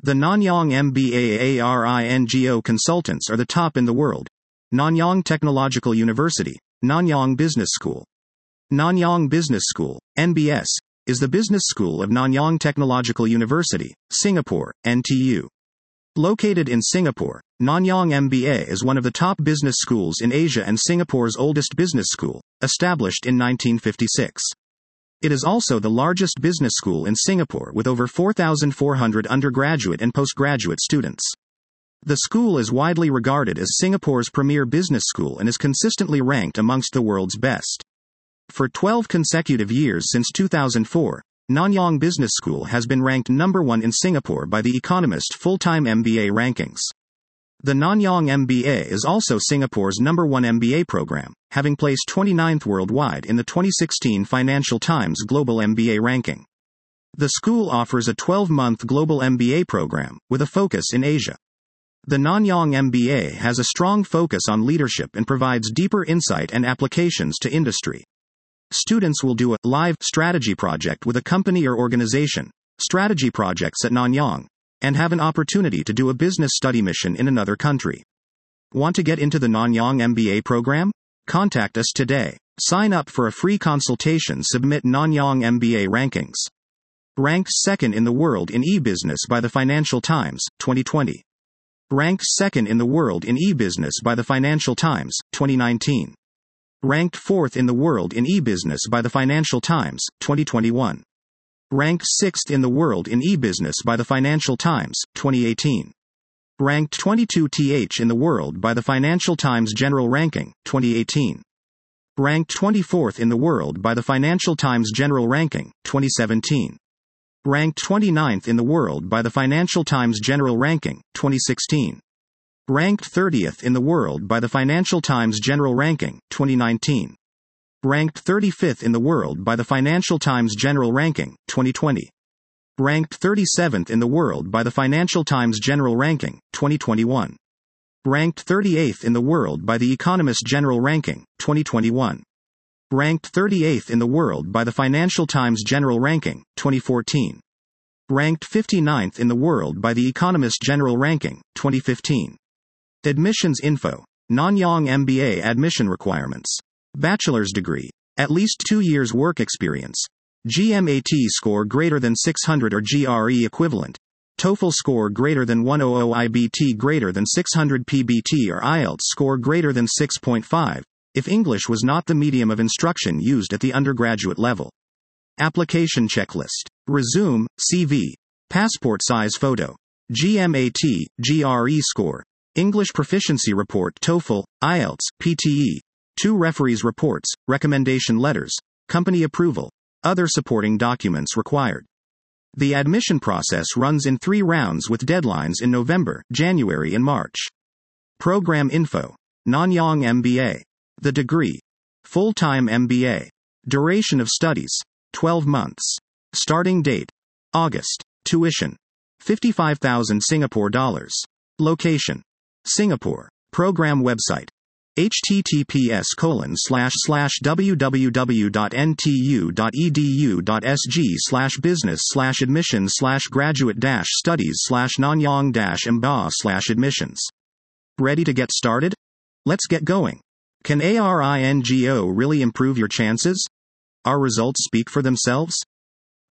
The Nanyang MBA ARINGO consultants are the top in the world. Nanyang Technological University, Nanyang Business School. Nanyang Business School, NBS, is the business school of Nanyang Technological University, Singapore, NTU. Located in Singapore, Nanyang MBA is one of the top business schools in Asia and Singapore's oldest business school, established in 1956. It is also the largest business school in Singapore with over 4,400 undergraduate and postgraduate students. The school is widely regarded as Singapore's premier business school and is consistently ranked amongst the world's best. For 12 consecutive years since 2004, Nanyang Business School has been ranked number 1 in Singapore by The Economist full-time MBA rankings. The Nanyang MBA is also Singapore's number 1 MBA program, having placed 29th worldwide in the 2016 Financial Times Global MBA ranking. The school offers a 12-month global MBA program, with a focus in Asia. The Nanyang MBA has a strong focus on leadership and provides deeper insight and applications to industry. Students will do a live strategy project with a company or organization, strategy projects at Nanyang, and have an opportunity to do a business study mission in another country. Want to get into the Nanyang MBA program? Contact us today. Sign up for a free consultation. Submit Nanyang MBA rankings. Ranked second in the world in e-business by the Financial Times, 2020. Ranked second in the world in e-business by the Financial Times, 2019. Ranked fourth in the world in e-business by the Financial Times, 2021. Ranked 6th in the world in e-business by the Financial Times, 2018. Ranked 22th in the world by the Financial Times General Ranking, 2018. Ranked 24th in the world by the Financial Times General Ranking, 2017. Ranked 29th in the world by the Financial Times General Ranking, 2016. Ranked 30th in the world by the Financial Times General Ranking, 2019. Ranked 35th in the world by the Financial Times General Ranking, 2020. Ranked 37th in the world by the Financial Times General Ranking, 2021. Ranked 38th in the world by The Economist General Ranking, 2021. Ranked 38th in the world by the Financial Times General Ranking, 2014. Ranked 59th in the world by The Economist General Ranking, 2015. Admissions info. Nanyang MBA admission requirements. Bachelor's degree. At least 2 years work experience. GMAT score greater than 600 or GRE equivalent. TOEFL score greater than 100, IBT greater than 600, PBT or IELTS score greater than 6.5, if English was not the medium of instruction used at the undergraduate level. Application checklist. Resume, CV. Passport size photo. GMAT, GRE score. English proficiency report, TOEFL, IELTS, PTE. 2 referees reports, recommendation letters, company approval. Other supporting documents required. The admission process runs in 3 rounds with deadlines in November, January and March. Program info. Nanyang MBA. The degree. Full-time MBA. Duration of studies. 12 months. Starting date. August. Tuition. 55,000 Singapore dollars. Location. Singapore. Program website. https://www.ntu.edu.sg/business/graduate-studies/nanyang-mba/admissions. Ready to get started? Let's get going. Can ARINGO really improve your chances? Our results speak for themselves?